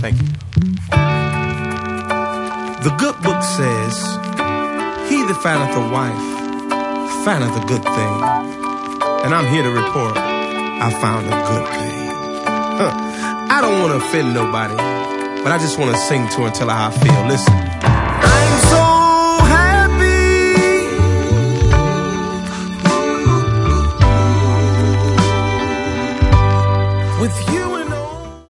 Thank you. The good book says, he that findeth a wife findeth a good thing. And I'm here to report, I found a good thing. I don't want to offend nobody, but I just want to sing to her and tell her how I feel. Listen.